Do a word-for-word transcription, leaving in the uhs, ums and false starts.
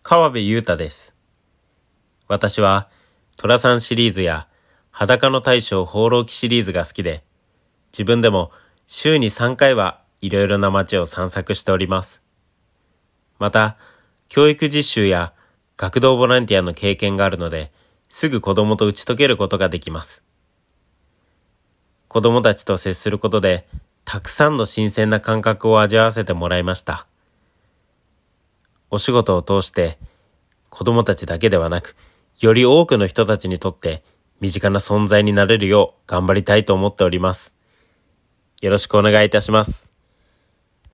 川辺裕太です。私は寅さんシリーズや裸の大将放浪記シリーズが好きで、自分でも週にさんかいはいろいろな街を散策しております。また、教育実習や学童ボランティアの経験があるので、すぐ子供と打ち解けることができます。子供たちと接することで、たくさんの新鮮な感覚を味わわせてもらいました。お仕事を通して、子供たちだけではなく、より多くの人たちにとって身近な存在になれるよう頑張りたいと思っております。よろしくお願いいたします。